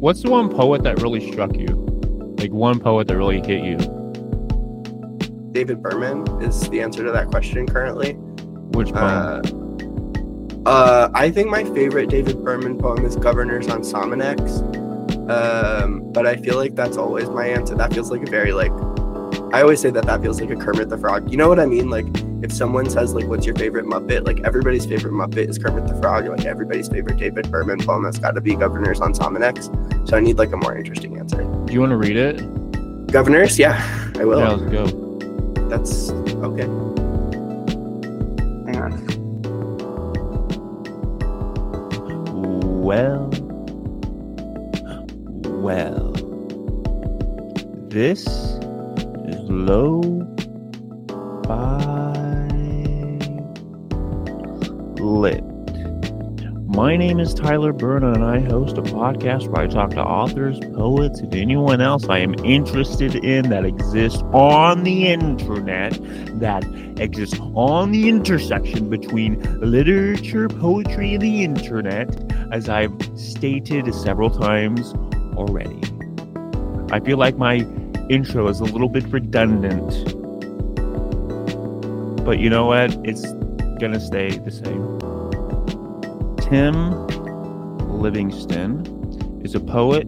What's the one poet that really struck you? Like one poet that really hit you? David Berman is the answer to that question currently. Which poem? I think my favorite David Berman poem is Governors on Sominex. But I feel like that's always my answer. That feels like a very I always say that feels like a Kermit the Frog. You know what I mean? Like if someone says like, what's your favorite Muppet? Like everybody's favorite Muppet is Kermit the Frog. Like everybody's favorite David Berman poem has got to be Governors on Sominex. So I need like a more interesting answer. Do you want to read it? Governors? Yeah, I will. Yeah, let's go. That's okay. Hang on. Well, this is Lo-Fi Lit. My name is Tyler Berna, and I host a podcast where I talk to authors, poets, and anyone else I am interested in that exists on the internet, that exists on the intersection between literature, poetry, and the internet, as I've stated several times already. I feel like my intro is a little bit redundant, but you know what? It's gonna stay the same. Tim Livingston is a poet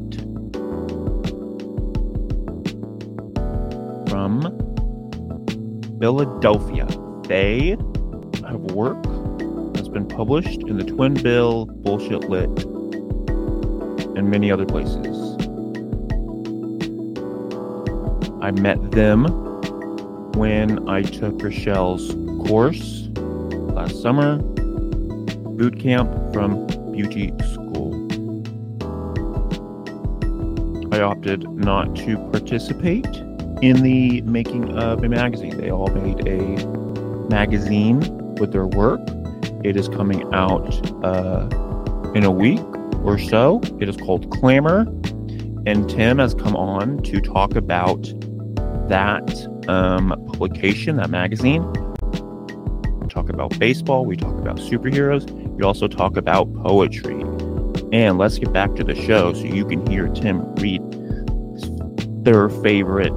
from Philadelphia. They have work that's been published in the Twin Bill, Bullshit Lit, and many other places. I met them when I took Rochelle's course last summer, boot camp from beauty school. I opted not to participate in the making of a magazine. They all made a magazine with their work. It is coming out in a week or so. It is called Clamor, and Tim has come on to talk about that publication, that magazine. We talk about baseball, we talk about superheroes, we also talk about poetry. And let's get back to the show so you can hear Tim read their favorite,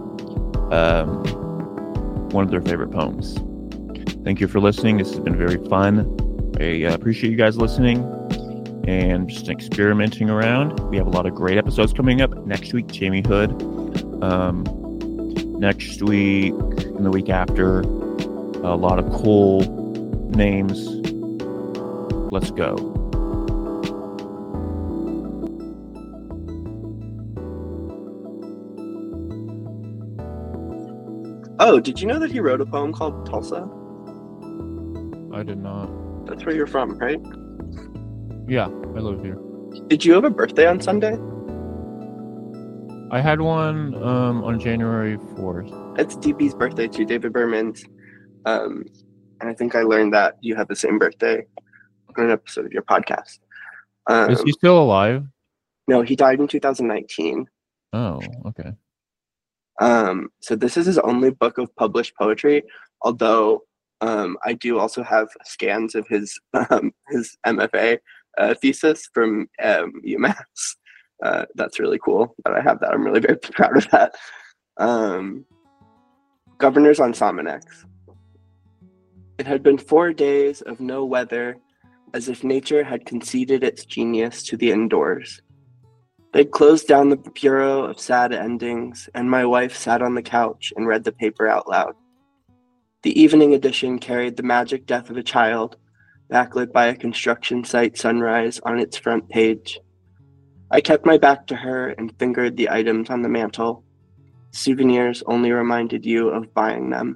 one of their favorite poems. Thank you for listening. This has been very fun. I appreciate you guys listening and just experimenting around. We have a lot of great episodes coming up. Next week, Jamie Hood. Next week and the week after, a lot of cool names. Let's go. Oh, did you know that he wrote a poem called Tulsa? I did not. That's where you're from, right? Yeah, I live here. Did you have a birthday on Sunday? I had one on January 4th. It's DB's birthday too, David Berman's. And I think I learned that you have the same birthday on an episode of your podcast. Is he still alive? No, he died in 2019. Oh, okay. So this is his only book of published poetry, although I do also have scans of his MFA thesis from UMass. That's really cool that I have that. I'm really very proud of that. Governors on Sominex. It had been 4 days of no weather, as if nature had conceded its genius to the indoors. They'd closed down the bureau of sad endings, and my wife sat on the couch and read the paper out loud. The evening edition carried the magic death of a child, backlit by a construction site sunrise on its front page. I kept my back to her and fingered the items on the mantle. Souvenirs only reminded you of buying them.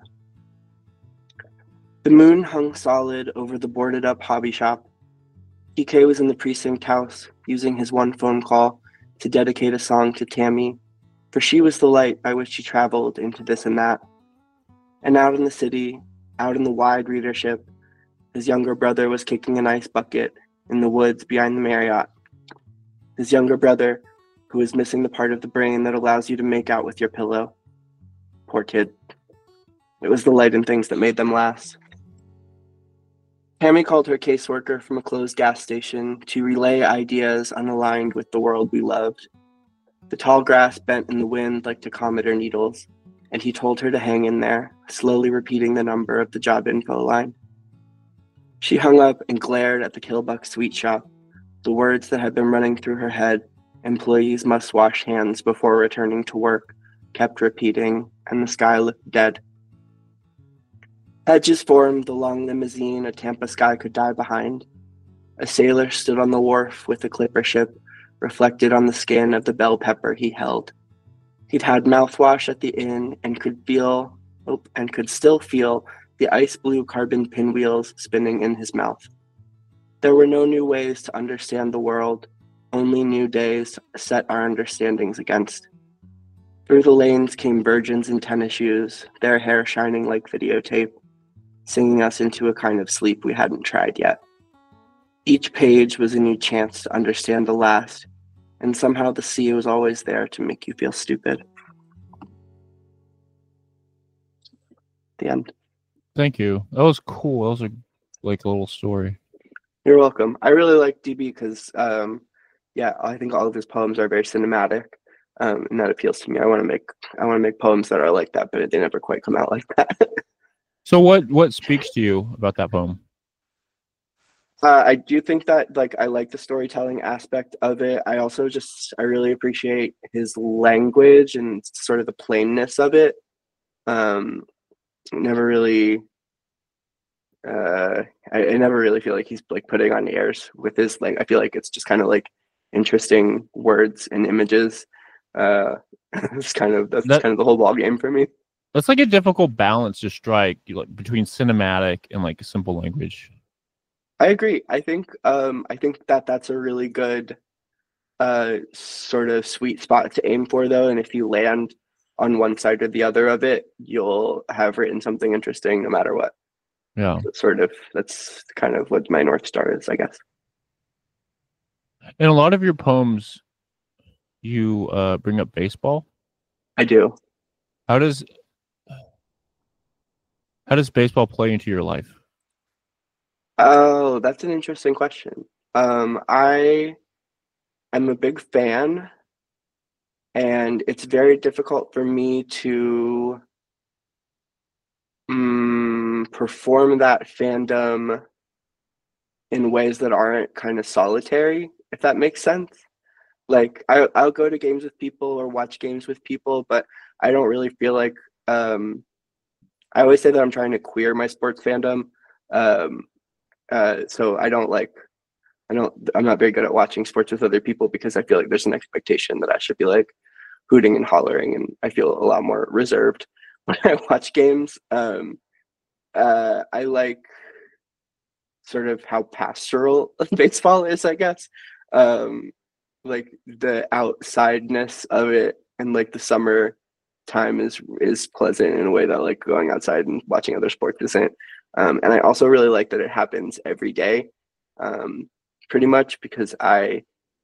The moon hung solid over the boarded-up hobby shop. PK was in the precinct house, using his one phone call to dedicate a song to Tammy, for she was the light by which he traveled into this and that. And out in the city, out in the wide readership, his younger brother was kicking an ice bucket in the woods behind the Marriott. His younger brother, who was missing the part of the brain that allows you to make out with your pillow. Poor kid. It was the light and things that made them last. Tammy called her caseworker from a closed gas station to relay ideas unaligned with the world we loved. The tall grass bent in the wind like tachometer needles, and he told her to hang in there, slowly repeating the number of the job info line. She hung up and glared at the Killbuck sweet shop, the words that had been running through her head, employees must wash hands before returning to work, kept repeating, and the sky looked dead. Hedges formed the long limousine a Tampa sky could die behind. A sailor stood on the wharf with a clipper ship, reflected on the skin of the bell pepper he held. He'd had mouthwash at the inn and could still feel the ice blue carbon pinwheels spinning in his mouth. There were no new ways to understand the world, only new days to set our understandings against. Through the lanes came virgins in tennis shoes, their hair shining like videotape, singing us into a kind of sleep we hadn't tried yet. Each page was a new chance to understand the last, and somehow the sea was always there to make you feel stupid. The end. Thank you. That was cool. That was a little story. You're welcome. I really like DB because, I think all of his poems are very cinematic, and that appeals to me. I want to make poems that are like that, but they never quite come out like that. So what speaks to you about that poem? I do think that I like the storytelling aspect of it. I also I really appreciate his language and sort of the plainness of it. Never really I never really feel like he's like putting on airs with his I feel like it's just kind of like interesting words and images. That's kind of the whole ball game for me. That's like a difficult balance to strike between cinematic and like simple language. I agree. I think that's a really good sort of sweet spot to aim for though, and if you land on one side or the other of it, you'll have written something interesting no matter what. Yeah. That's kind of what my North Star is, I guess. In a lot of your poems, you bring up baseball. I do. How does baseball play into your life? Oh, that's an interesting question. I am a big fan, and it's very difficult for me to perform that fandom in ways that aren't kind of solitary, if that makes sense. Like I'll go to games with people or watch games with people, but I don't really feel like I always say that I'm trying to queer my sports fandom. So I'm not very good at watching sports with other people because I feel like there's an expectation that I should be like hooting and hollering, and I feel a lot more reserved when I watch games. I like sort of how pastoral baseball is, I guess. Like the outsideness of it, and like the summer time is pleasant in a way that like going outside and watching other sports isn't. And I also really like that it happens every day, pretty much because I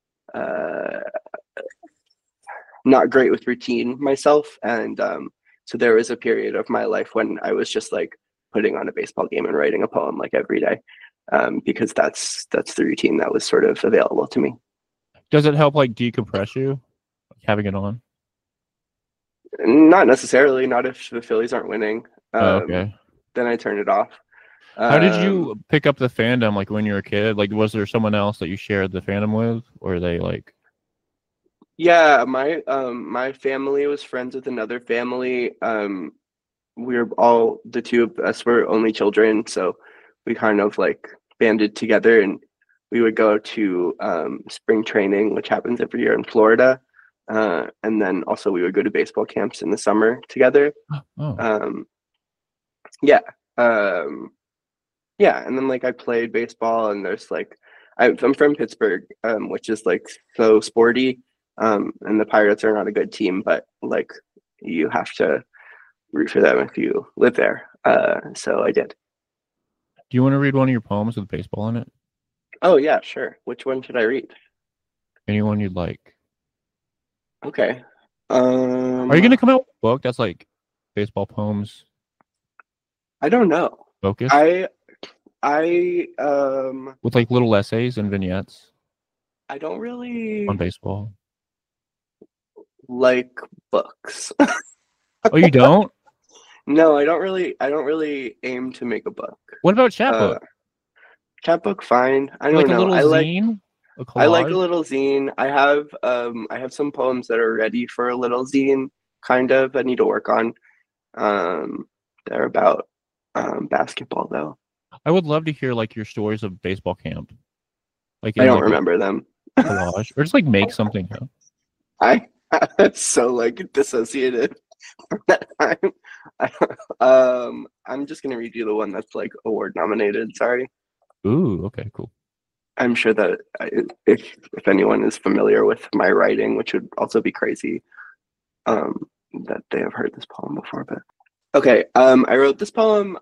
not great with routine myself, and so there was a period of my life when I was just like putting on a baseball game and writing a poem like every day, because that's the routine that was sort of available to me. Does it help like decompress you, like, having it on? Not necessarily. Not if the Phillies aren't winning. Okay. Then I turn it off. How did you pick up the fandom? Like when you were a kid, like was there someone else that you shared the fandom with, or they like? Yeah, my family was friends with another family. We were all the two of us were only children, so we kind of like banded together, and we would go to spring training, which happens every year in Florida, and then also we would go to baseball camps in the summer together. Oh. Yeah. Yeah, and then like I played baseball, and there's like I'm from Pittsburgh, which is like so sporty, and the Pirates are not a good team, but like you have to root for them if you live there. So I did. Do you want to read one of your poems with baseball in it? Oh yeah, sure. Which one should I read? Anyone you'd like. Okay. Are you gonna come out with a book that's like baseball poems? I don't know. Focus? I with like little essays and vignettes I don't on really baseball? like books. Oh, you don't? No, I don't really aim to make a book. What about Uh, chapbook? Chapbook, fine. I Like don't a know. little zine, a I like a collage? little zine. I have some poems that are ready for a little zine, kind of. I need to work on. Um, they're about basketball though. I would love to hear like your stories of baseball camp, like I in don't like a remember them. collage, or just like make something up. I It's so like dissociated from that time. I'm just gonna read you the one that's like award nominated. Sorry. Ooh, okay, cool. I'm sure that if anyone is familiar with my writing, which would also be crazy, um, that they have heard this poem before. But okay, I wrote this poem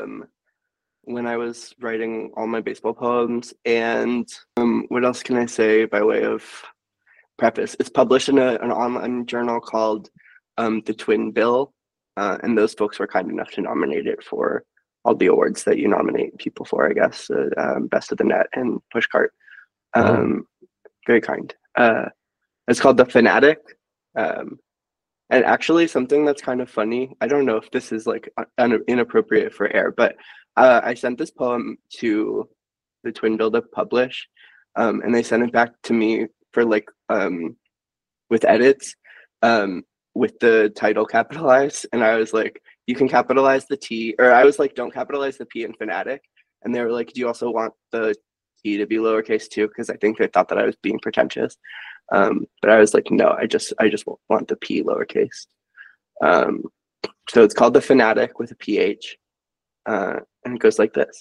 when I was writing all my baseball poems. And what else can I say by way of preface? It's published in an online journal called The Twin Bill, and those folks were kind enough to nominate it for all the awards that you nominate people for, I guess, Best of the Net and Pushcart. Oh, Um, Very kind. It's called The Fanatic. Um, and actually, something that's kind of funny, I don't know if this is like inappropriate for air, but I sent this poem to the Twin Bill to publish, and they sent it back to me for like with edits, um, with the title capitalized, and I was like, you can capitalize the T, or I was like, don't capitalize the P in fanatic, and they were like, do you also want the T to be lowercase too? Because I think they thought that I was being pretentious, but I was like, no, I just want the P lowercase. Um, so it's called The Fanatic with a PH, and it goes like this.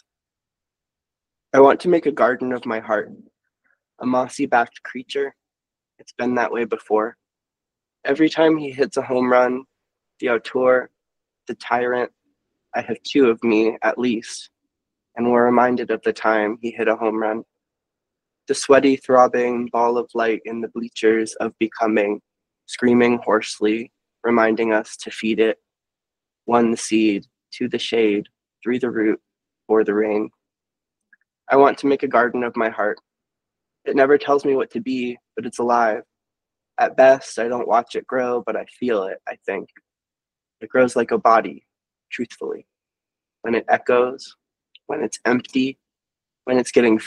I want to make a garden of my heart, a mossy backed creature. It's been that way before. Every time he hits a home run, the auteur, the tyrant, I have two of me at least, and we're reminded of the time he hit a home run. The sweaty, throbbing ball of light in the bleachers of becoming, screaming hoarsely, reminding us to feed it, one the seed, two the shade, three the root, four the rain. I want to make a garden of my heart. It never tells me what to be, but it's alive. At best, I don't watch it grow, but I feel it, I think. It grows like a body, truthfully. When it echoes, when it's empty, when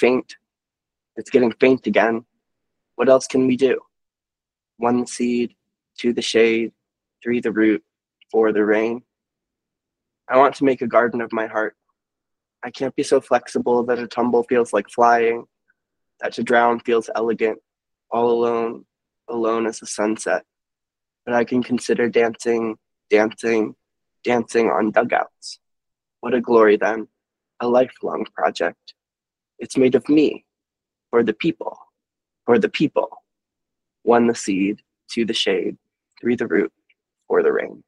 it's getting faint again. What else can we do? One the seed, two the shade, three the root, four the rain. I want to make a garden of my heart. I can't be so flexible that a tumble feels like flying, that to drown feels elegant, all alone, alone as a sunset. But I can consider dancing, dancing, dancing on dugouts. What a glory then, a lifelong project. It's made of me, for the people, for the people. One the seed, two the shade, three the root, four the rain.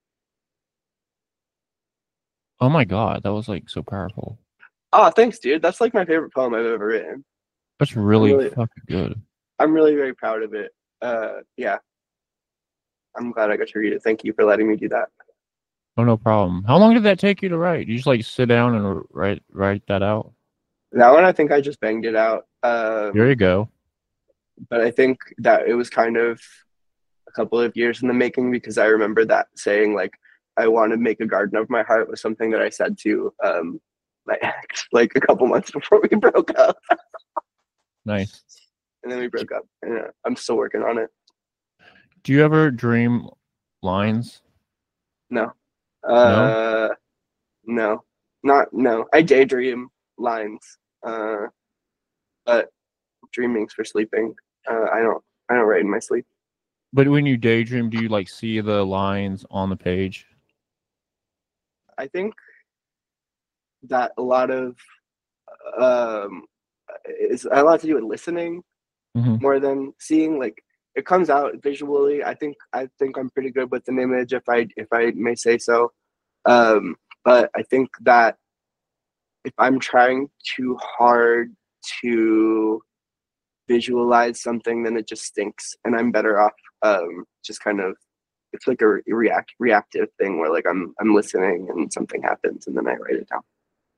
oh my God, that was like so powerful. Oh, thanks, dude. That's like my favorite poem I've ever written. That's I'm really really, fucking good. I'm really very proud of it. Yeah, I'm glad I got to read it. Thank you for letting me do that. Oh, no problem. How long did that take you to write? You just like sit down and write that out? That one, I think I just banged it out. There you go. But I think that it was kind of a couple of years in the making because I remember that saying like I want to make a garden of my heart was something that I said to my ex like a couple months before we broke up, Nice. and then we broke up. And I'm still working on it. Do you ever dream lines? No, No? uh, no, not no. I daydream lines, but dreaming's for sleeping. I don't write in my sleep. But when you daydream, do you like see the lines on the page? I think that a lot of um, is a lot to do with listening Hmm. more than seeing. Like it comes out visually. I think I'm pretty good with an image if I may say so. But I think that if I'm trying too hard to visualize something, then it just stinks, and I'm better off just kind of. It's like a reactive thing where like I'm listening and something happens and then I write it down.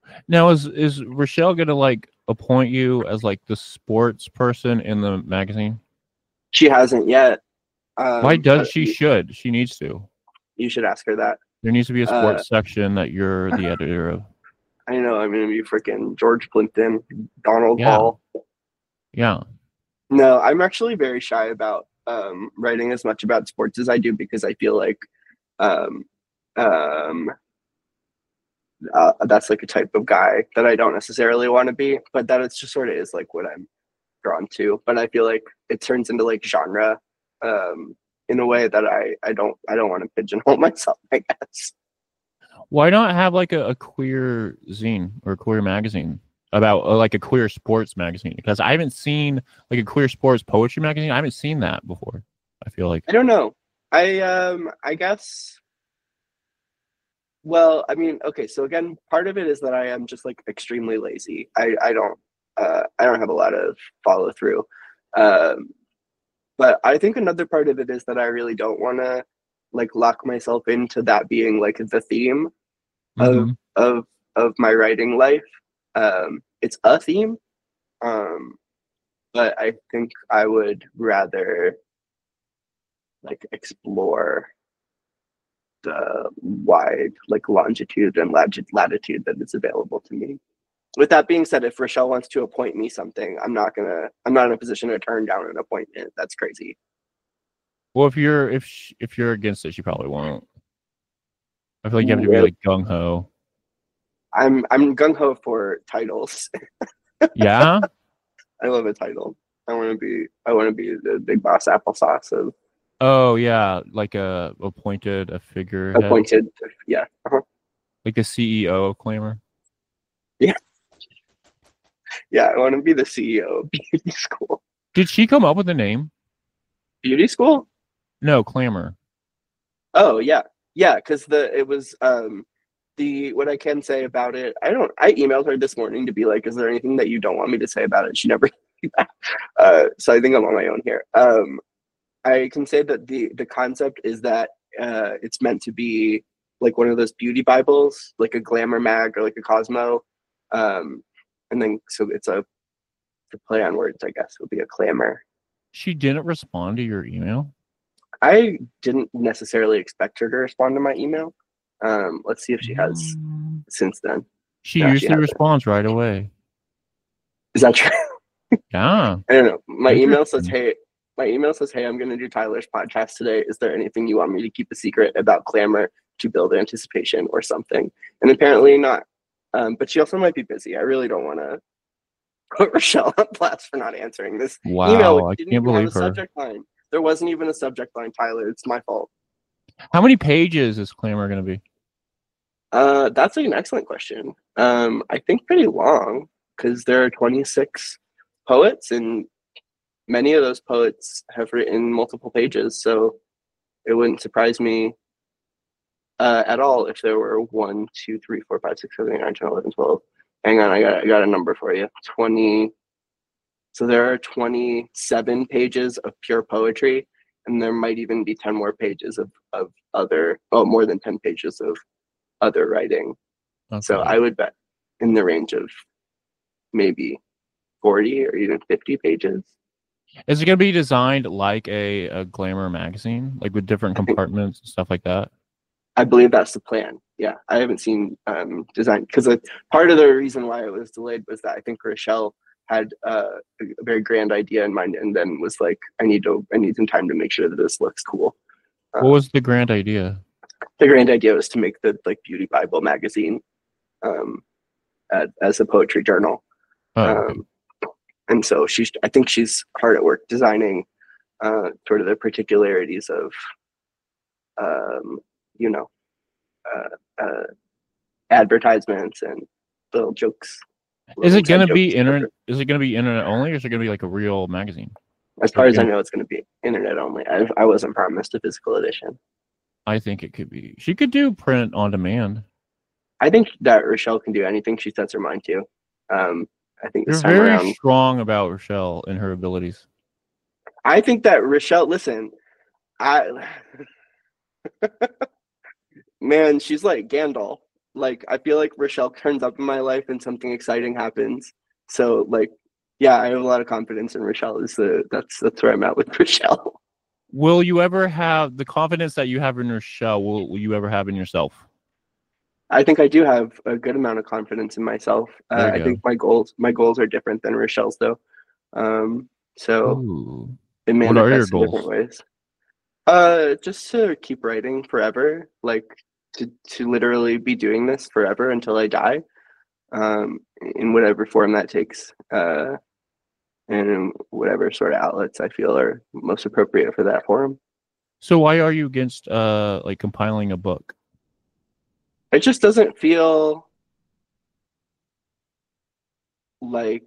Now is Rochelle gonna like appoint you as like the sports person in the magazine? She hasn't yet. Why does But she should? She needs to. you should ask her that. There needs to be a Uh, sports section that you're the editor of. I know I'm gonna be freaking George Plimpton, Donald Yeah. Hall. Yeah. No, I'm actually very shy about writing as much about sports as I do because I feel like um, um, that's like a type of guy that I don't necessarily want to be, but that it's just sort of is like what I'm drawn to. But I feel like it turns into like genre in a way that I don't want to pigeonhole myself, I guess. Why not have like a queer zine or a queer magazine about like a queer sports magazine? Because I haven't seen like a queer sports poetry magazine. I haven't seen that before. I feel like I don't know. I guess. Well, I mean, okay, so again, part of it is that I am just like extremely lazy. I don't have a lot of follow through. Um, but I think another part of it is that I really don't want to like lock myself into that being like the theme of Mhm. of of my writing life. It's a theme, um, but I think I would rather like explore the wide like longitude and latitude that is available to me. With that being said, if Rochelle wants to appoint me something, I'm not in a position to turn down an appointment. That's crazy. Well, if you're against it, she probably won't. I feel like you have to be like gung ho. I'm gung ho for titles. Yeah. I love a title. I want to be the big boss applesauce of Oh yeah, like a figurehead, appointed. Yeah. Uh-huh. like the CEO of Claimer. Yeah. Yeah. I want to be the CEO of beauty school. Did she come up with the name? Beauty school? No, Claimer. Oh yeah. Yeah, because the it was the what I can say about it, I emailed her this morning to be like, is there anything that you don't want me to say about it? She never so I think I'm on my own here. I can say that the concept is that it's meant to be like one of those beauty Bibles, like a glamour mag or like a Cosmo. Um, and then so it's a to play on words, I guess. It'll be a clamor. She didn't respond to your email. I didn't necessarily expect her to respond to my email. Let's see if she has Mm. since then. She No, she usually hasn't. responds right away. Is that true? Yeah. I don't know. Interesting. My email says, hey, I'm going to do Tyler's podcast today. Is there anything you want me to keep a secret about Clamor to build anticipation or something? And apparently not. But she also might be busy. I really don't want to put Rochelle on blast for not answering this email, which Wow, I didn't can't even have a believe her. subject line. There wasn't even a subject line, Tyler. It's my fault. How many pages is Claimer going to be? That's an excellent question. I think pretty long because there are 26 poets, and many of those poets have written multiple pages. So it wouldn't surprise me at all if there were 1, 2, 3, 4, 5, 6, 7, 8, 9, 10, 11, 12. Hang on, I got a number for you. 20. So there are 27 pages of pure poetry, and there might even be 10 more pages of other, oh, more than 10 pages of other writing. So Okay. I would bet in the range of maybe 40 or even 50 pages. Is it going to be designed like a glamour magazine, like with different I think compartments and stuff like that? I believe that's the plan. Yeah, I haven't seen design because part of the reason why it was delayed was that I think Rochelle had a very grand idea in mind, and then was like, I need some time to make sure that this looks cool. What Um, was the grand idea? the grand idea was to make the like Beauty Bible magazine um, as a poetry journal, Oh, okay. um, and so I think she's hard at work designing sort of the particularities of um, you know uh, advertisements and little jokes, Is little it going inside to jokes, be internet? etc. Is it going to be internet only, or is it going to be like a real magazine? As Or far is it as I gonna, know, it's going to be internet only. I wasn't promised a physical edition. I think it could be. She could do print on demand. I think that Rochelle can do anything she sets her mind to. Um, I think You're this time very around, strong about Rochelle and her abilities. I think that Rochelle. Listen, I man, she's like Gandalf. like I feel like Rochelle turns up in my life and something exciting happens. So like, yeah, I have a lot of confidence in Rochelle. That's where I'm at with Rochelle. Will you ever have the confidence that you have in Rochelle? Will you ever have in yourself? I think I do have a good amount of confidence in myself. There you I go. think my goals are different than Rochelle's though. So Ooh. it What are your manifests in different goals? ways. Just to keep writing forever, like to literally be doing this forever until I die, in whatever form that takes, and in whatever sort of outlets I feel are most appropriate for that forum. So why are you against like compiling a book? It just doesn't feel like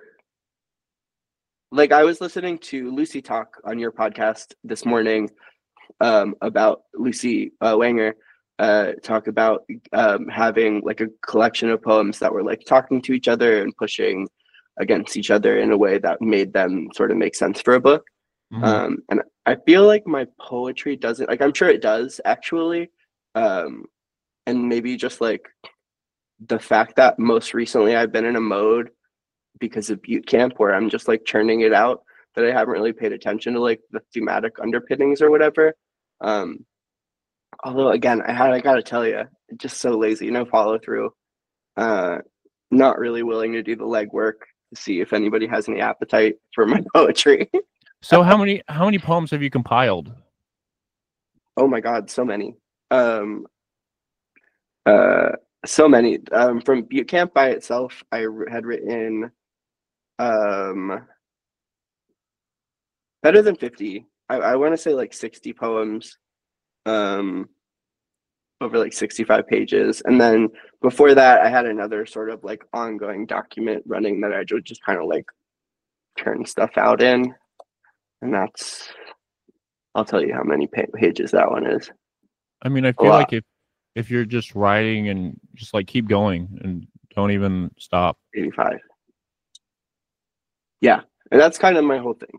I was listening to Lucy talk on your podcast this morning, about Lucy Wanger, talk about having like a collection of poems that were like talking to each other and pushing against each other in a way that made them sort of make sense for a book. Mm-hmm. And I feel like my poetry doesn't, like, I'm sure it does actually. Um, and maybe just like the fact that most recently I've been in a mode because of Butte Camp where I'm just like churning it out, that I haven't really paid attention to like the thematic underpinnings or whatever. Um, Although again, I gotta tell you, just so lazy, no follow through. Uh, Not really willing to do the legwork to see if anybody has any appetite for my poetry. So how many poems have you compiled? Oh my God, so many. Um, uh, so many. From Butte Camp by itself, had written um better than 50. I want to say like 60 poems. Um, over like 65 pages. And then before that, I had another sort of like ongoing document running that I would just kind of like turn stuff out in. And I'll tell you how many pages that one is. I mean, I A feel lot. like if you're just writing and just like keep going and don't even stop. 85. Yeah. And that's kind of my whole thing.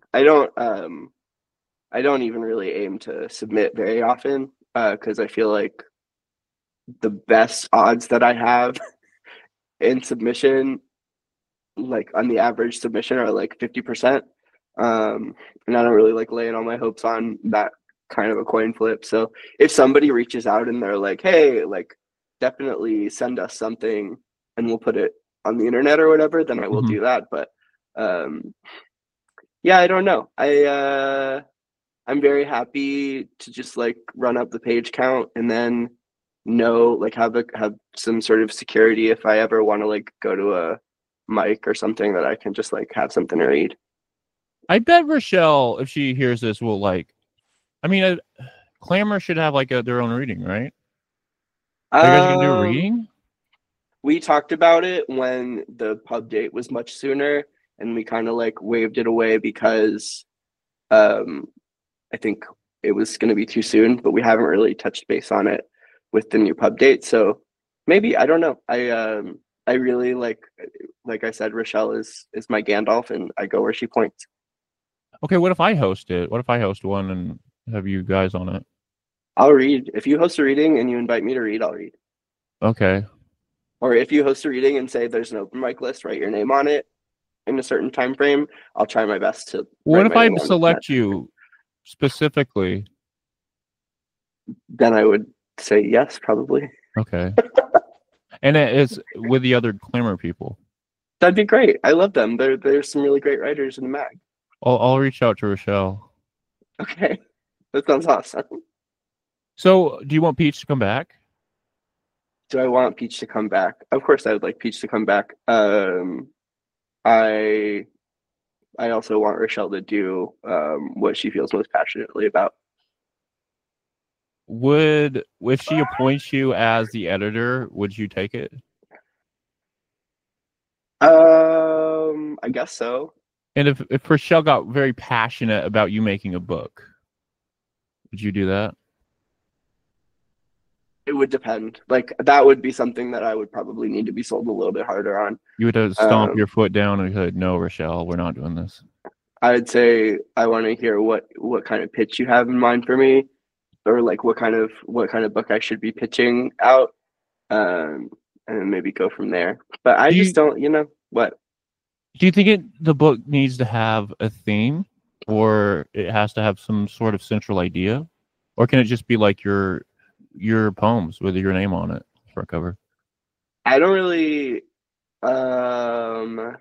I don't even really aim to submit very often, because I feel like the best odds that I have in submission, like on the average submission, are like 50%. And I don't really like laying all my hopes on that kind of a coin flip. So if somebody reaches out and they're like, hey, like definitely send us something and we'll put it on the internet or whatever, then I will Mhm. do that. But yeah, I don't know. I'm very happy to just like run up the page count and then know, like, have some sort of security if I ever want to like go to a mic or something, that I can just like have something to read. I bet Rochelle, if she hears this, will like. I mean, Clamor should have like their own reading, right? Are you guys gonna do a Um, reading? we talked about it when the pub date was much sooner, and we kind of like waved it away because um, I think it was going to be too soon. But we haven't really touched base on it with the new pub date, so maybe, I don't know. I really like I said, Rochelle is my Gandalf, and I go where she points. Okay, what if I host it? What if I host one and have you guys on it? I'll read if you host a reading and you invite me to read. I'll read. Okay. Or if you host a reading and say there's an open mic list, write your name on it in a certain time frame, I'll try my best to What write if my I name on that. select you specifically? Then I would say yes, probably. Okay. And it's with the other Clamor people. That'd be great. I love them. There's some really great writers in the mag. I'll reach out to Rochelle. Okay, that sounds awesome. So, do you want Peach to come back? Do I want Peach to come back? Of course, I would like Peach to come back. I I also want Rochelle to do what she feels most passionately about. Would if she appoints you as the editor, would you take it? I guess so. And if Rochelle got very passionate about you making a book, would you do that? It would depend. Like that would be something that I would probably need to be sold a little bit harder on. You would have stomp your foot down and said, "No, Rochelle, we're not doing this." I would say I want to hear what kind of pitch you have in mind for me, or like what kind of book I should be pitching out. and then maybe go from there. But I Do just you don't, what? do you think the book needs to have a theme, or it has to have some sort of central idea, or can it just be like your poems with your name on it, front cover? I don't really, um,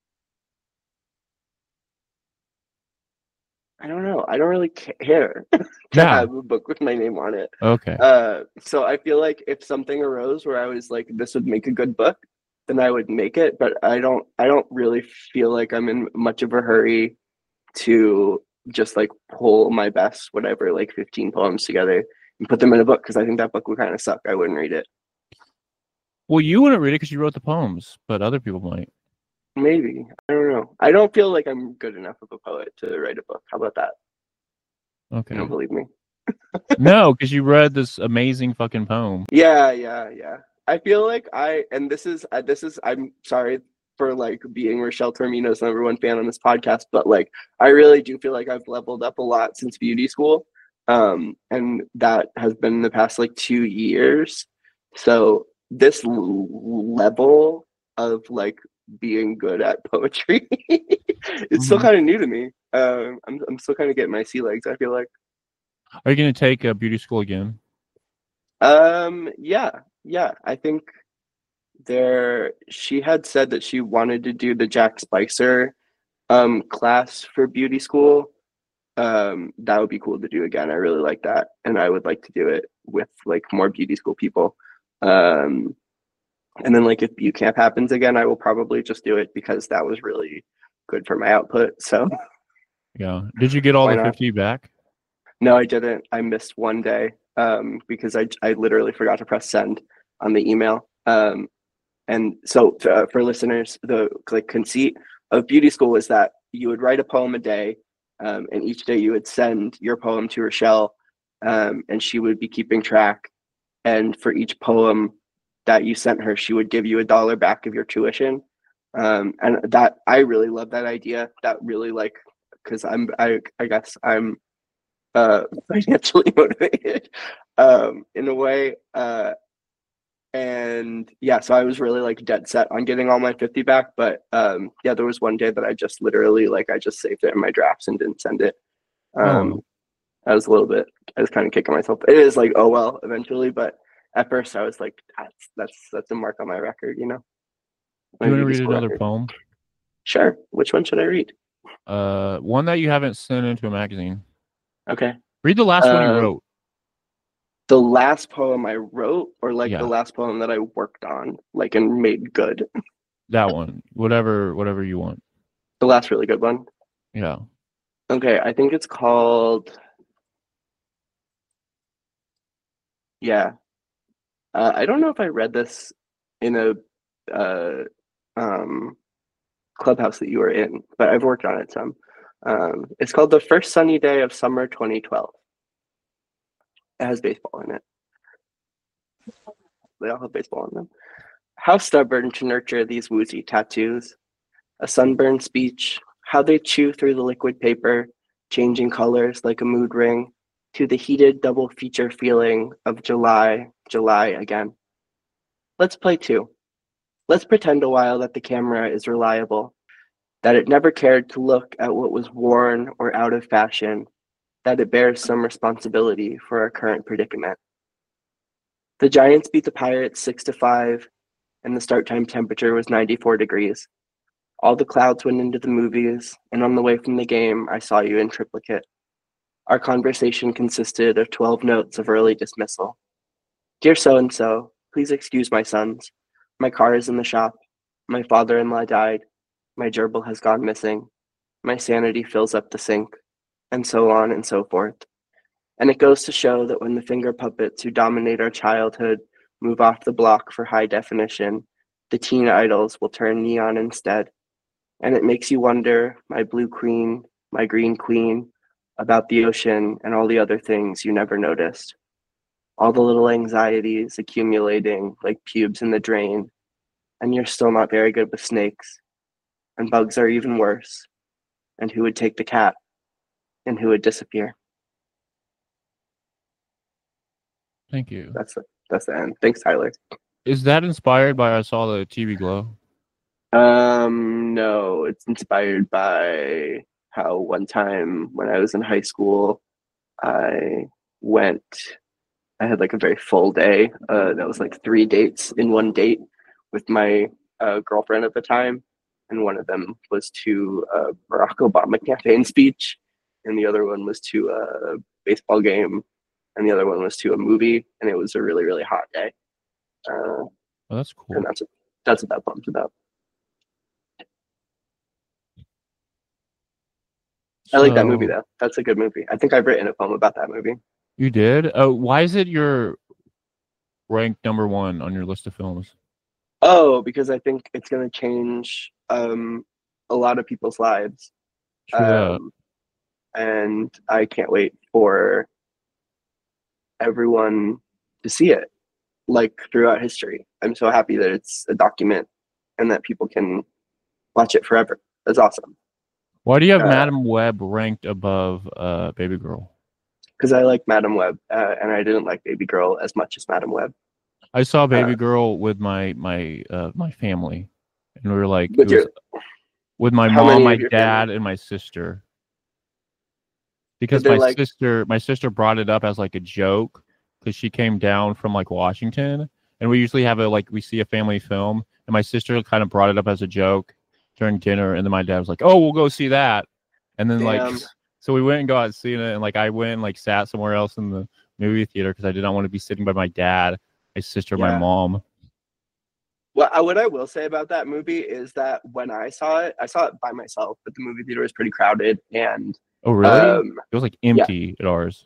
I don't know. I don't really care to Yeah. have a book with my name on it. Okay. So I feel like if something arose where I was like, this would make a good book, then I would make it. But I don't really feel like I'm in much of a hurry to just like pull my best, whatever, like 15 poems together and put them in a book because I think that book would kind of suck. I wouldn't read it. Well, you wouldn't read it because you wrote the poems, but other people might. Maybe. I don't know. I don't feel like I'm good enough of a poet to write a book. How about that? You don't Okay. believe me? No, because you read this amazing fucking poem. Yeah. I feel like I'm sorry for like being Rochelle Tormino's #1 fan on this podcast, but like I really do feel like I've leveled up a lot since beauty school. And that has been in the past like 2 years. So this level of like being good at poetry it's still Mhm. kind of new to me. I'm still kind of getting my sea legs, I feel like. Are you going to take beauty school again? Yeah. I think she had said that she wanted to do the Jack Spicer class for beauty school. That would be cool to do again. I really like that. And I would like to do it with like more beauty school people. Um, and then like if boot camp happens again, I will probably just do it because that was really good for my output. So Yeah. Did you get all why the not? 50 back? No, I didn't. I missed one day because I literally forgot to press send on the email. And so for listeners, the like conceit of beauty school is that you would write a poem a day, and each day you would send your poem to Rochelle, and she would be keeping track. And for each poem that you sent her, she would give you $1 back of your tuition. And that I really love that idea. That really like because I guess I'm financially motivated in a way. And yeah, so I was really like dead set on getting all my 50 back. But yeah, there was one day that I just literally like I just saved it in my drafts and didn't send it. Oh, well. I was a little bit I was kind of kicking myself. It is like, oh well, eventually, but at first I was like, that's a mark on my record, Do my you want to beauty read school another record. poem? Sure. Which one should I read? One that you haven't sent into a magazine. Okay. Read the last one you Um, wrote. the last poem I wrote, or like the Yeah, last poem that I worked on, like and made good. that one. Whatever you want. The last really good one. Yeah. Okay, I think it's called. Yeah. I don't know if I read this in a uh, um, clubhouse that you were in, but I've worked on it some. It's called The First Sunny Day of Summer 2012. It has baseball in it. They all have baseball in them. How stubborn to nurture these woozy tattoos. A sunburned speech, how they chew through the liquid paper, changing colors like a mood ring, to the heated double feature feeling of July, July again. Let's play two. Let's pretend a while that the camera is reliable, that it never cared to look at what was worn or out of fashion, that it bears some responsibility for our current predicament. The Giants beat the Pirates 6-5, and the start time temperature was 94 degrees. All the clouds went into the movies, and on the way from the game, I saw you in triplicate. Our conversation consisted of 12 notes of early dismissal. Dear so and so, please excuse my sons. My car is in the shop. My father in law died. My gerbil has gone missing. My sanity fills up the sink, and so on and so forth. And it goes to show that when the finger puppets who dominate our childhood move off the block for high definition, the teen idols will turn neon instead. And it makes you wonder, my blue queen, my green queen, about the ocean and all the other things you never noticed. All the little anxieties accumulating like pubes in the drain, and you're still not very good with snakes. And bugs are even worse. And who would take the cat? And who would disappear? Thank you. That's the end. Thanks, Tyler. Is that inspired by I saw the TV Glow? No, it's inspired by how one time when I was in high school, I went, I had like a very full day. That was like 3 dates in one date with my girlfriend at the time. And one of them was to a Barack Obama campaign speech, and the other one was to a baseball game, and the other one was to a movie. And it was a really, really hot day. Uh, Oh, that's and cool. that's what that poem's about. I like that movie So though. That's a good movie. I think I've written a poem about that movie. you did? Oh, why is it your ranked number one on your list of films? Oh, because I think it's going to change a lot of people's lives. True that. Um, and I can't wait for everyone to see it, like throughout history. I'm so happy that it's a document and that people can watch it forever. That's awesome. Why do you have Because Madam Web ranked above Baby Girl? I like Madam Web, and I didn't like Baby Girl as much as Madam Web. I saw Uh, Baby Girl with my family, and we were like, it with was your, with my how mom, many my of your family dad, and my sister. did Because they like? my sister brought it up as like a joke because she came down from like Washington, and we usually have a like we see a family film, and my sister kind of brought it up as a joke during dinner, and then my dad was like, "Oh, we'll go see that," and then like Damn, so we went and got seen it, and like I went and like sat somewhere else in the movie theater because I did not want to be sitting by my dad, my sister, my yeah. mom. Well, what I will say about that movie is that when I saw it by myself, but the movie theater was pretty crowded, and Oh, really? um, It was like yeah, empty at ours.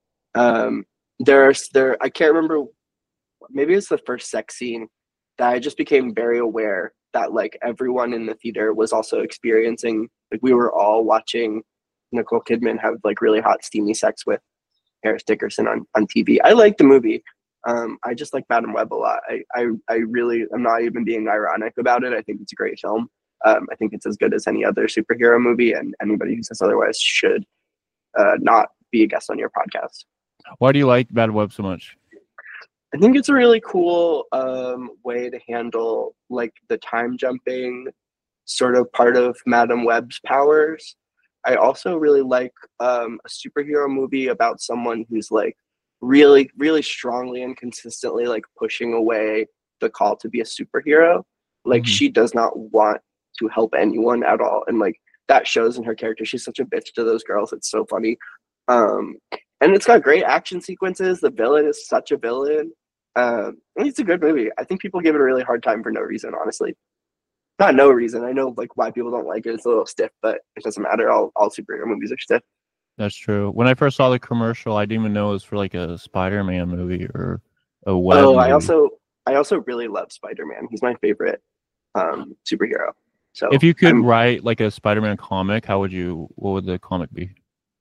there I can't remember. Maybe it's the first sex scene that I just became very aware that like everyone in the theater was also experiencing. Like we were all watching Nicole Kidman have like really hot steamy sex with Harris Dickerson on TV. I like the movie. I just like Madam Web a lot. I really, I'm not even being ironic about it. I think it's a great film. I think it's as good as any other superhero movie, and anybody who says otherwise should not be a guest on your podcast. Why do you like Bad Web so much? I think it's a really cool way to handle like the time jumping sort of part of Madam Web's powers. I also really like a superhero movie about someone who's like really, really strongly and consistently like pushing away the call to be a superhero. Like Hmm. she does not want to help anyone at all, and like that shows in her character. She's such a bitch to those girls. It's so funny. Um, and it's got great action sequences. The villain is such a villain. It's a good movie. I think people give it a really hard time for no reason, honestly. Not no reason. I know like why people don't like it. It's a little stiff, but it doesn't matter. All superhero movies are stiff. That's true. When I first saw the commercial, I didn't even know it was for like a Spider-Man movie or a web Oh, movie. I also really love Spider Man. He's my favorite superhero. If So you could I'm write like a Spider-Man comic, what would the comic be?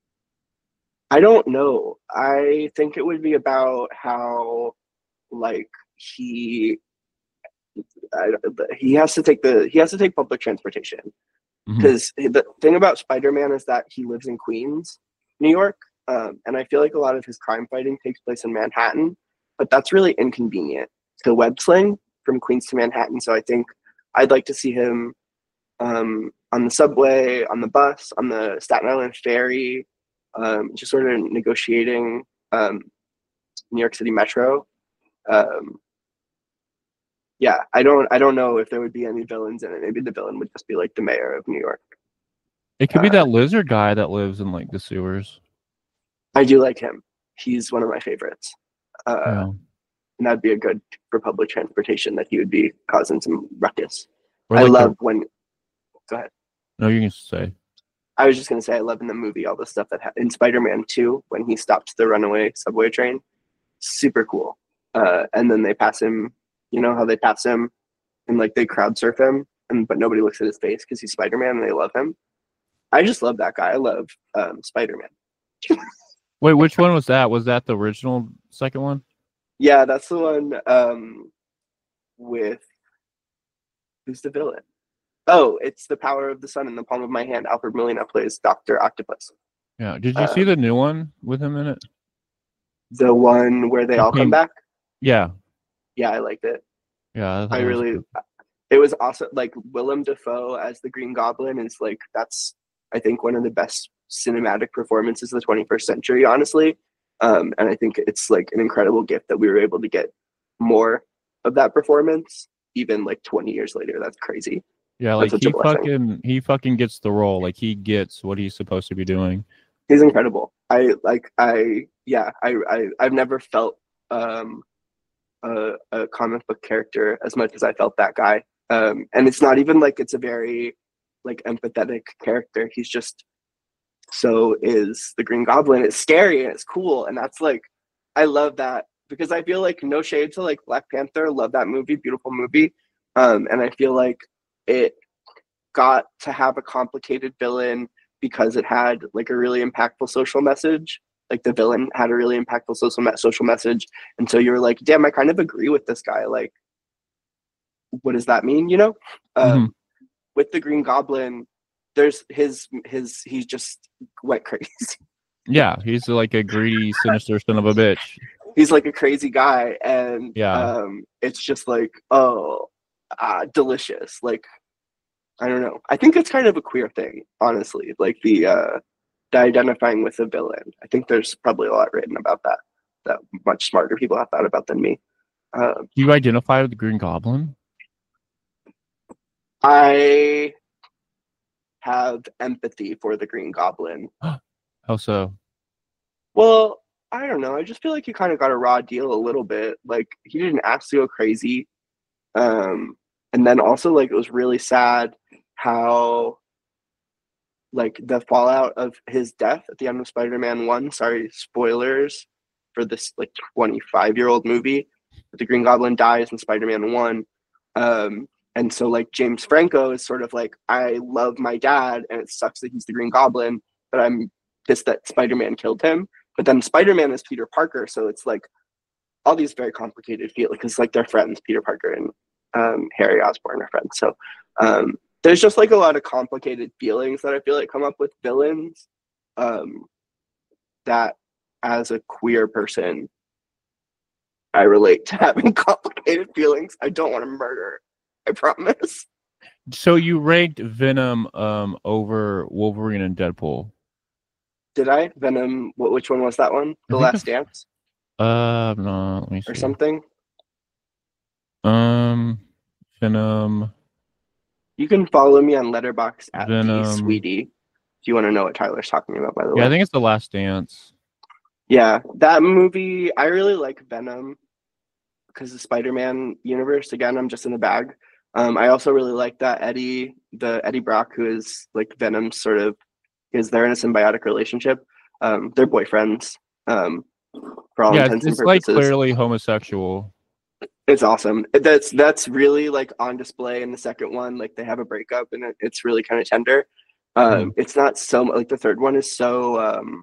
I don't know. I think it would be about how like he I, he has to take public transportation Hmm. because the thing about Spider Man is that he lives in Queens, New York, and I feel like a lot of his crime fighting takes place in Manhattan, but that's really inconvenient to web sling from Queens to Manhattan. So I think I'd like to see him on the subway, on the bus, on the Staten Island ferry, just sort of negotiating New York City Metro. Um, yeah, I don't know if there would be any villains in it. Maybe the villain would just be like the mayor of New York. It could be Uh, that lizard guy that lives in like the sewers. I do like him. He's one of my favorites. Uh, Yeah. and that'd be a good for public transportation that he would be causing some ruckus. Or I like the love when, go ahead. no, you can say. I was just going to say, I love in the movie all the stuff that in Spider Man 2 when he stops the runaway subway train. Super cool. And then they pass him, you know how they pass him and like they crowd surf him, but nobody looks at his face because he's Spider Man and they love him. I just love that guy. I love Spider Man. Wait, which one was that? Was that the original second one? Yeah, that's the one with who's the villain? Oh, it's The Power of the Sun in the Palm of My Hand. Alfred Molina plays Doctor Octopus. Yeah. Did you see Um, the new one with him in it? the one where they He all come came. back. Yeah. Yeah, I liked it. Yeah, I I thought it was really, good. it was awesome. Like Willem Dafoe as the Green Goblin is like that's I think one of the best cinematic performances of the 21st century, honestly. And I think it's like an incredible gift that we were able to get more of that performance, even like 20 years later. That's crazy. Yeah, That's like such a blessing. he fucking gets the role. Like he gets what he's supposed to be doing. He's incredible. I've never felt um a comic book character as much as I felt that guy. And it's not even like it's a very like empathetic character. He's just so is the Green Goblin. It's scary and it's cool, and that's like I love that because I feel like no shade to like Black Panther. Love that movie, beautiful movie. And I feel like it got to have a complicated villain because it had like a really impactful social message. Like the villain had a really impactful social message, and so you're like, damn, I kind of agree with this guy. Like, what does that mean? You know, Hmm. um, with the Green Goblin, there's his he's just went crazy. Yeah, he's like a greedy, sinister son of a bitch. He's like a crazy guy, and Yeah. it's just like, oh, delicious. Like I don't know. I think it's kind of a queer thing, honestly. Like the identifying with a villain. I think there's probably a lot written about that that much smarter people have thought about than me. Um, Do you identify with the Green Goblin? I have empathy for the Green Goblin. How so? Well, I don't know. I just feel like he kind of got a raw deal a little bit. Like he didn't ask to go crazy. Um, and then also like it was really sad how like the fallout of his death at the end of Spider-Man 1. Sorry, spoilers for this like 25-year-old movie. The Green Goblin dies in Spider-Man 1. And so like James Franco is sort of like, I love my dad and it sucks that he's the Green Goblin, but I'm pissed that Spider-Man killed him. But then Spider-Man is Peter Parker, so it's like all these very complicated feel because like they're friends, Peter Parker and Harry Osborn are friends. So there's just like a lot of complicated feelings that I feel like come up with villains um, that as a queer person I relate to having complicated feelings. I don't want to murder. I promise. So you ranked Venom over Wolverine and Deadpool. Did I? Venom, which one was that one? I The think Last that's Dance no, let me or see. something? Um Venom, You can follow me on Letterbox at the Venom. Sweetie if you want to know what Tyler's talking about, by the Yeah, I way. think it's The Last Dance. Yeah, that movie, I really like Venom because the Spider-Man universe, again, I'm just in a bag. I also really like that Eddie Brock, who is like Venom's sort of, is they're in a symbiotic relationship. They're boyfriends um, for all Yeah, it's, intents and it's like purposes. clearly homosexual. It's awesome. That's really like on display in the second one. Like they have a breakup and it's really kind of tender. Mhm. It's not so like the third one is so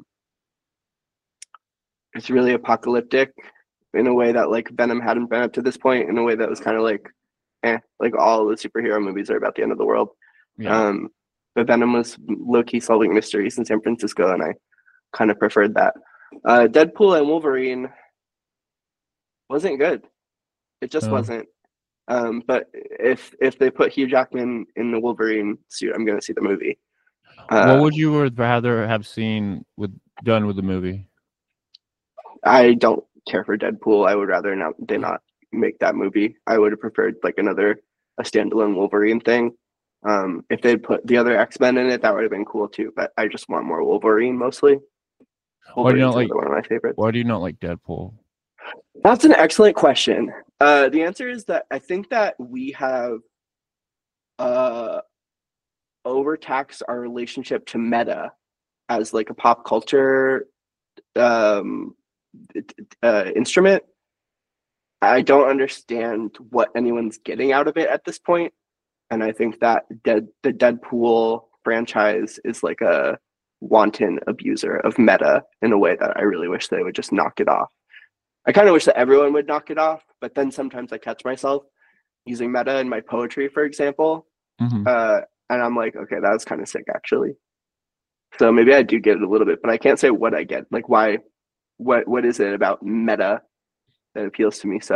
it's really apocalyptic in a way that like Venom hadn't been up to this point. In a way that was kind of like all the superhero movies are about the end of the world. Yeah. Um, but Venom was low key solving mysteries in San Francisco, and I kind of preferred that. Deadpool and Wolverine wasn't good. It just So, wasn't. But if they put Hugh Jackman in the Wolverine suit, I'm gonna see the movie. what Uh, would you rather have seen with done with the movie? I don't care for Deadpool. I would rather not they not make that movie. I would have preferred like another a standalone Wolverine thing. If they'd put the other X-Men in it, that would have been cool too. But I just want more Wolverine mostly. Why do you Wolverine's not like another one of my favorites. why do you not like Deadpool? That's an excellent question. The answer is that I think that we have uh, overtaxed our relationship to meta as like a pop culture um, instrument. I don't understand what anyone's getting out of it at this point, and I think that the Deadpool franchise is like a wanton abuser of meta in a way that I really wish they would just knock it off. I kind of wish that everyone would knock it off, but then sometimes I catch myself using meta in my poetry, for example, Hmm. uh, and I'm like, okay, that was kind of sick actually. So maybe I do get it a little bit, but I can't say what I get. Like, why? What is it about meta that appeals to me so?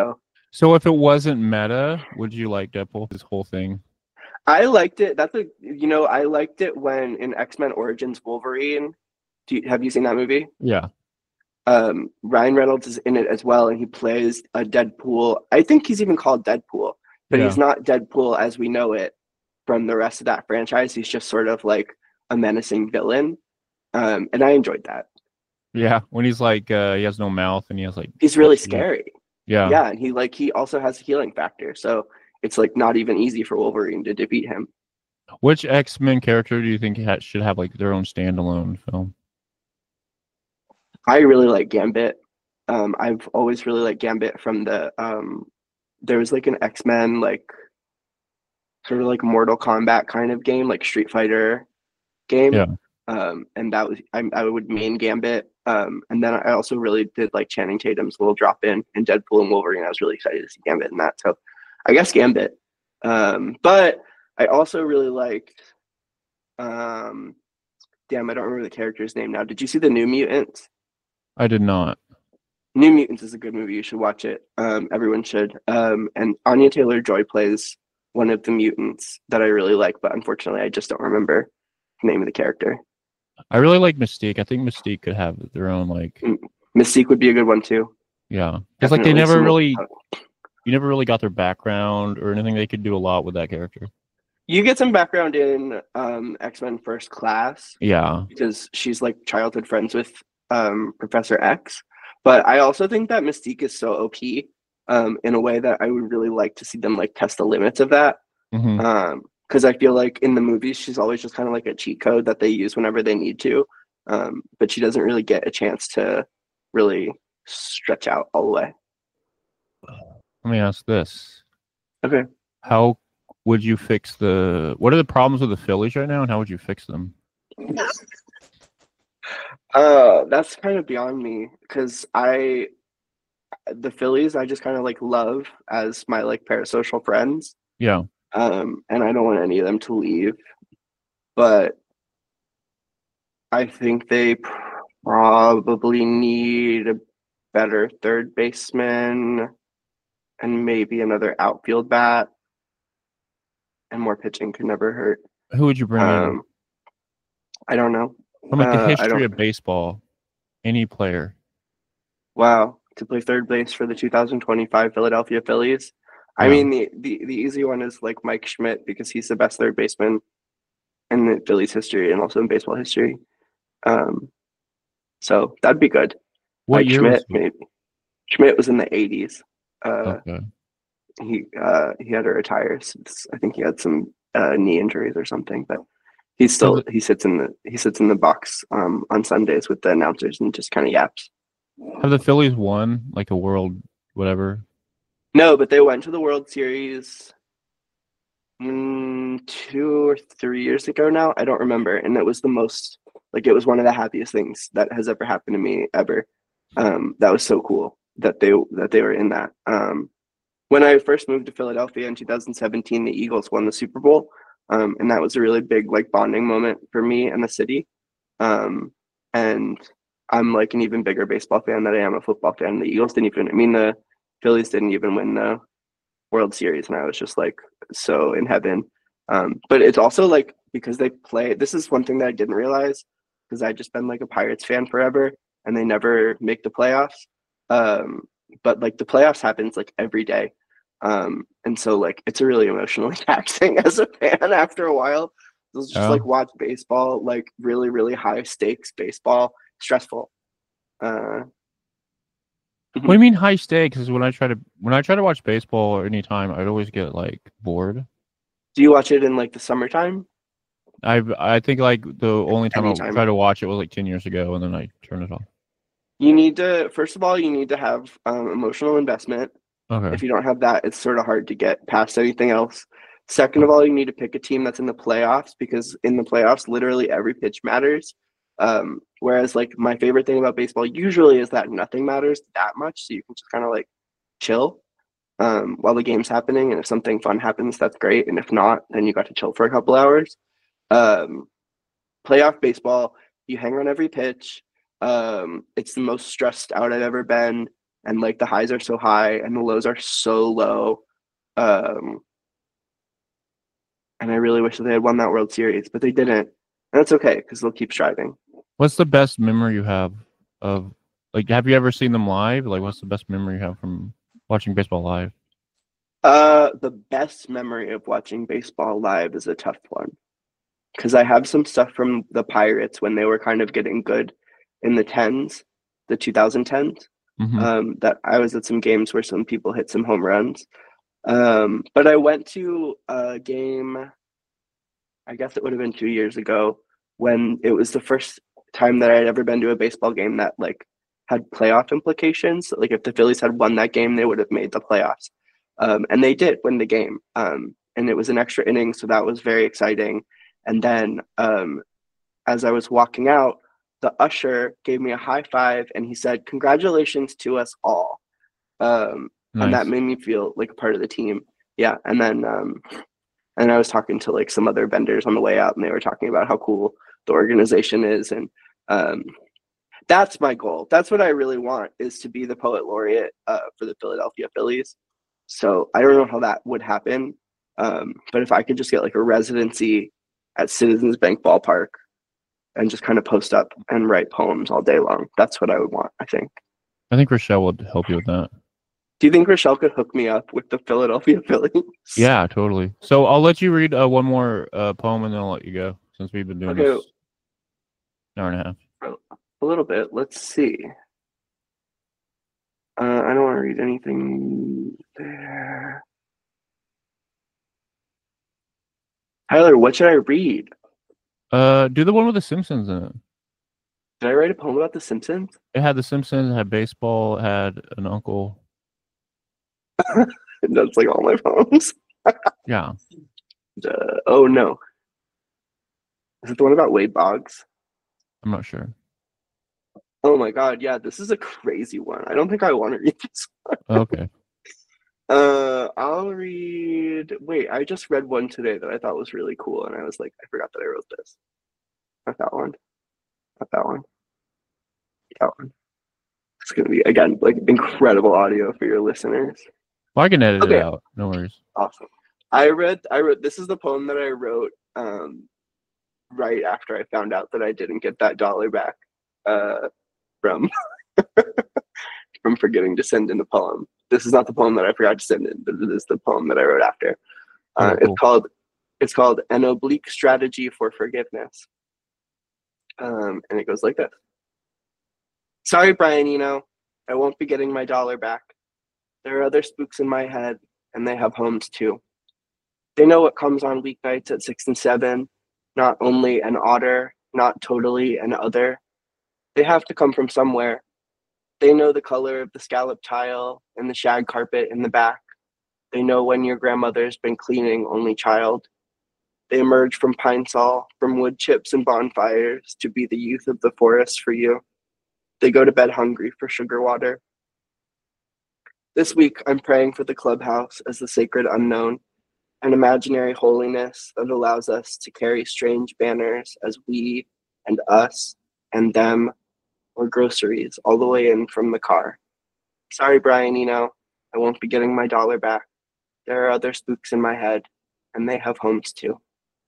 So if it wasn't meta, would you like Deadpool? This whole thing. I liked it. I liked it when in X-Men Origins Wolverine. Have you seen that movie? Yeah. Ryan Reynolds is in it as well, and he plays a Deadpool. I think he's even called Deadpool, but Yeah. he's not Deadpool as we know it from the rest of that franchise. He's just sort of like a menacing villain, and I enjoyed that. Yeah. When he's like, he has no mouth and he has like, He's really scary. yeah. Yeah, and he also has a healing factor, so it's like not even easy for Wolverine to defeat him. Which X-Men character do you think should have like their own standalone film? I really like Gambit. I've always really liked Gambit from the there was like an X-Men like sort of like Mortal Kombat kind of game, like Street Fighter game. Yeah. And that was I would main Gambit. And then I also really did like Channing Tatum's little drop in Deadpool and Wolverine. I was really excited to see Gambit in that. So I guess Gambit. But I also really liked damn, I don't remember the character's name now. Did you see the New Mutants? I did not. New Mutants is a good movie. You should watch it. Everyone should. And Anya Taylor-Joy plays one of the mutants that I really like, but unfortunately, I just don't remember the name of the character. I really like Mystique. I think Mystique could have their own like. Mystique would be a good one too. Yeah, it's like they never really, you never really got their background or anything. They could do a lot with that character. You get some background in X-Men First Class. Yeah, because she's like childhood friends with Professor X. But I also think that Mystique is so OP in a way that I would really like to see them like test the limits of that. Because I feel like in the movies she's always just kind of like a cheat code that they use whenever they need to, but she doesn't really get a chance to really stretch out all the way. Let me ask this. Okay. How would you fix what are the problems with the Phillies right now, and how would you fix them? That's kind of beyond me because the Phillies I just kind of like love as my like parasocial friends. Yeah. And I don't want any of them to leave, but I think they probably need a better third baseman and maybe another outfield bat, and more pitching could never hurt. Who would you bring in? I don't know. From like the history of baseball, any player. Wow, to play third base for the 2025 Philadelphia Phillies. Yeah. I mean, the easy one is like Mike Schmidt because he's the best third baseman in the Phillies history and also in baseball history. So that'd be good. What Mike year Schmidt, maybe. Schmidt was in the 80s. Okay. He had to retire since I think he had some knee injuries or something, but he sits in the box on Sundays with the announcers and just kind of yaps. Have the Phillies won like a world whatever? No, but they went to the World Series 2 or 3 years ago now. I don't remember, and it was it was one of the happiest things that has ever happened to me ever. That was so cool that they were in that. When I first moved to Philadelphia in 2017, the Eagles won the Super Bowl, and that was a really big like bonding moment for me and the city. And I'm like an even bigger baseball fan than I am a football fan. The Phillies didn't even win the World Series, and I was just like so in heaven. But it's also like because they play. This is one thing that I didn't realize because I just been like a Pirates fan forever, and they never make the playoffs. But like the playoffs happens like every day, and so like it's a really emotionally taxing as a fan after a while. Just like watch baseball, like really really high stakes baseball, stressful. What do you mean high stakes? Is when I try to watch baseball or any time, I'd always get like bored. Do you watch it in like the summertime? I think like the only time I tried to watch it was like 10 years ago, and then I turned it off. You need to first of all have emotional investment. Okay. If you don't have that, it's sort of hard to get past anything else. Second of all, you need to pick a team that's in the playoffs because in the playoffs, literally every pitch matters. Whereas like my favorite thing about baseball usually is that nothing matters that much. So you can just kind of like chill while the game's happening. And if something fun happens, that's great. And if not, then you got to chill for a couple hours. Playoff baseball, you hang on every pitch. It's the most stressed out I've ever been. and like the highs are so high and the lows are so low. And I really wish that they had won that World Series, but they didn't. And that's okay because they'll keep striving. What's the best memory you have of, like, have you ever seen them live? Like, what's the best memory you have from watching baseball live? The best memory of watching baseball live is a tough one because I have some stuff from the Pirates when they were kind of getting good in the 2010s. That I was at some games where some people hit some home runs. But I went to a game, I guess it would have been 2 years ago, when it was the first time that I had ever been to a baseball game that like had playoff implications. Like if the Phillies had won that game, they would have made the playoffs. And they did win the game. And it was an extra inning, so that was very exciting. And then as I was walking out, the usher gave me a high five and he said, "Congratulations to us all." And that made me feel like a part of the team. Yeah. And then I was talking to like some other vendors on the way out, and they were talking about how cool the organization is. And that's my goal. That's what I really want, is to be the poet laureate for the Philadelphia Phillies. So I don't know how that would happen. But if I could just get like a residency at Citizens Bank Ballpark and just kind of post up and write poems all day long, that's what I would want, I think. I think Rochelle would help you with that. Do you think Rochelle could hook me up with the Philadelphia Phillies? Yeah, totally. So I'll let you read one more poem and then I'll let you go, since we've been doing this an hour and a half. A little bit. Let's see. I don't want to read anything there. Tyler, what should I read? Do the one with the Simpsons in it. Did I write a poem about the Simpsons? It had the Simpsons, it had baseball, it had an uncle. That's like all my poems. Yeah. Oh no. Is it the one about Wade Boggs? I'm not sure. Oh my god, yeah, this is a crazy one. I don't think I want to read this one. Okay. I'll read. Wait, I just read one today that I thought was really cool, and I was like, I forgot that I wrote this. Not that one. Not that one. That one. It's gonna be, again, like incredible audio for your listeners. Well, I can edit it out. No worries. Awesome. I wrote. This is the poem that I wrote right after I found out that I didn't get that $1 back from from forgetting to send in the poem. This is not the poem that I forgot to send in, but it is the poem that I wrote after. Cool. It's called An Oblique Strategy for Forgiveness. And it goes like this. Sorry, Brian Eno. I won't be getting my $1 back. There are other spooks in my head, and they have homes too. They know what comes on weeknights at 6 and 7. Not only an otter, not totally an other. They have to come from somewhere. They know the color of the scallop tile and the shag carpet in the back. They know when your grandmother's been cleaning only child. They emerge from pine saw, from wood chips and bonfires to be the youth of the forest for you. They go to bed hungry for sugar water. This week, I'm praying for the clubhouse as the sacred unknown, an imaginary holiness that allows us to carry strange banners as we and us and them, or groceries all the way in from the car. Sorry, Brian Eno, I won't be getting my $1 back. There are other spooks in my head, and they have homes too.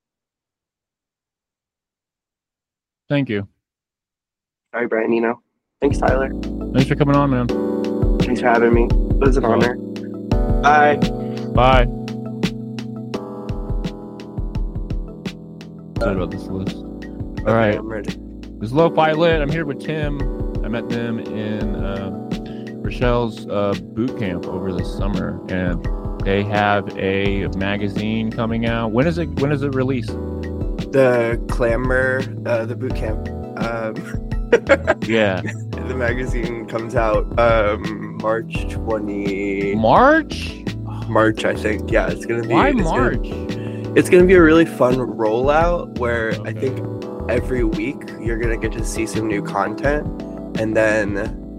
Thank you. Sorry, Brian Eno. Thanks, Tyler. Thanks for coming on, man. Thanks for having me. It was an honor. Bye. Bye. Sorry about this list. All right. I'm ready. This is Lo-Fi Lit. I'm here with Tim. I met them in Rochelle's boot camp over the summer, and they have a magazine coming out. When is it released? The Clamor, the boot camp. Yeah. The magazine comes out March 20. March, I think. Yeah, it's gonna be. Why March? It's gonna be a really fun rollout where I think every week you're gonna get to see some new content, and then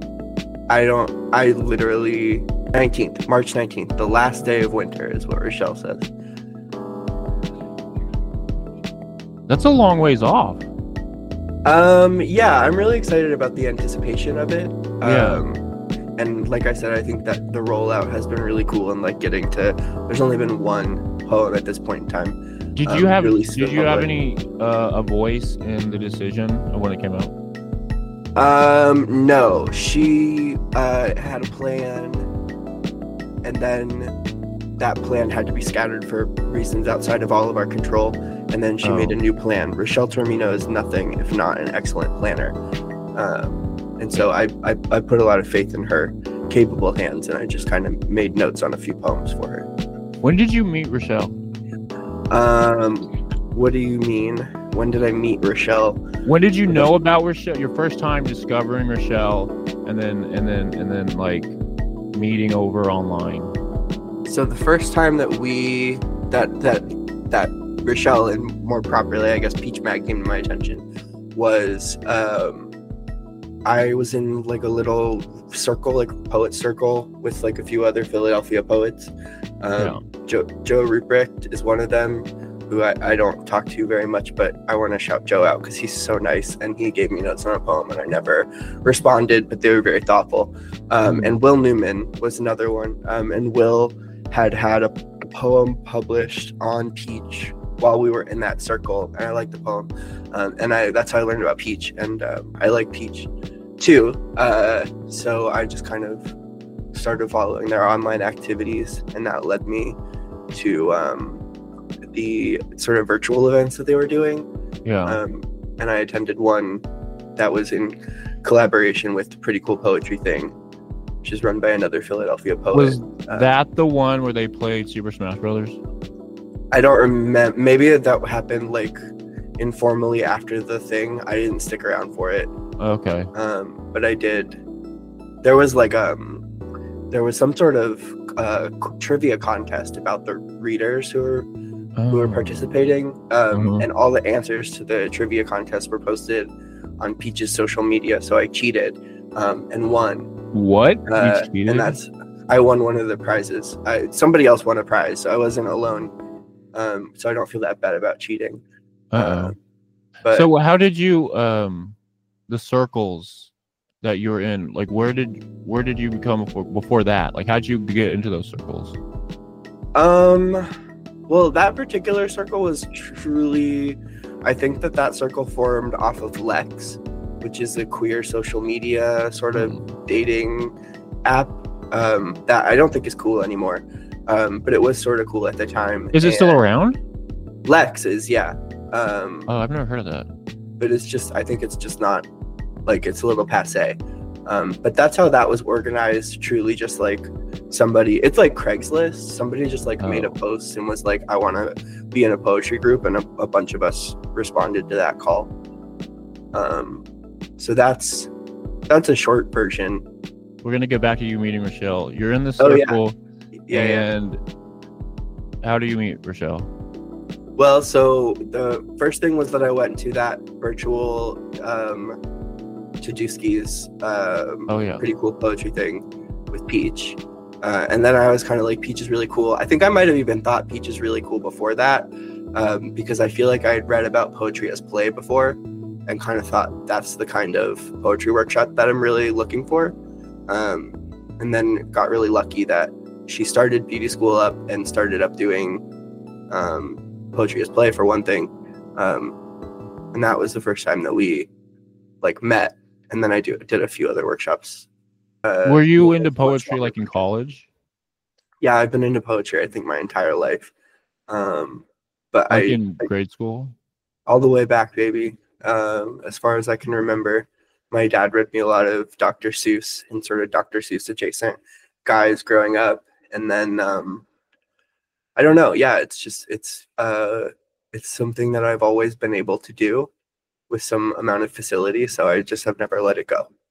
literally March 19th, the last day of winter is what Rochelle says. That's a long ways off. Yeah, I'm really excited about the anticipation of it. And like I said, I think that the rollout has been really cool, and like getting to, there's only been one poem at this point in time. Did you have released did in you have public. any a voice in the decision of when it came out? No, she had a plan, and then that plan had to be scattered for reasons outside of all of our control. And then she made a new plan. Rochelle Tormino is nothing if not an excellent planner. And so I put a lot of faith in her capable hands, and I just kind of made notes on a few poems for her. When did you meet Rochelle? What do you mean? When did I meet Rochelle? When did you know about Rochelle? Your first time discovering Rochelle, and then like meeting over online. So the first time that that Rochelle, and more properly, I guess, Peach Mag came to my attention was I was in like a little circle, like poet circle, with like a few other Philadelphia poets. Joe Ruprecht is one of them, who I don't talk to very much, but I want to shout Joe out because he's so nice, and he gave me notes on a poem and I never responded, but they were very thoughtful. And Will Newman was another one, and Will had a poem published on Peach while we were in that circle, and I liked the poem, and that's how I learned about Peach, and I like Peach too, so I just kind of started following their online activities, and that led me to the sort of virtual events that they were doing. And I attended one that was in collaboration with the Pretty Cool Poetry Thing, which is run by another Philadelphia poet. Was that the one where they played Super Smash Brothers? I don't remember. Maybe that happened like informally after the thing. I didn't stick around for it. Okay. But I did. There was like there was some sort of trivia contest about the readers who were participating, and all the answers to the trivia contest were posted on Peach's social media. So I cheated and won. What? You cheated? And I won one of the prizes. Somebody else won a prize, so I wasn't alone. So I don't feel that bad about cheating. But so how did you the circles that you were in, like where did you become before that? Like how'd you get into those circles? Well, that particular circle was truly, I think that circle formed off of Lex, which is a queer social media sort of dating app that I don't think is cool anymore, but it was sort of cool at the time. Is it still around? Lex is, yeah. I've never heard of that. But it's just, I think it's just not, like, it's a little passe. But that's how that was organized, truly just like somebody, it's like Craigslist. Somebody just like made a post and was like, I want to be in a poetry group, and a bunch of us responded to that call. So that's a short version. We're gonna get back to you meeting Rochelle. You're in the circle. And how do you meet Rochelle? Well, so the first thing was that I went to that virtual Chajewski's Pretty Cool Poetry Thing with Peach. And then I was kind of like, Peach is really cool. I think I might have even thought Peach is really cool before that, because I feel like I had read about poetry as play before and kind of thought that's the kind of poetry workshop that I'm really looking for. And then got really lucky that she started beauty school up and started up doing poetry as play for one thing. And that was the first time that we like met. And then I did a few other workshops. Were you into poetry like in college? Yeah, I've been into poetry, I think, my entire life. But like in grade school? All the way back, baby. As far as I can remember, my dad read me a lot of Dr. Seuss and sort of Dr. Seuss adjacent guys growing up. And then I don't know. Yeah, it's something that I've always been able to do with some amount of facility. So I just have never let it go.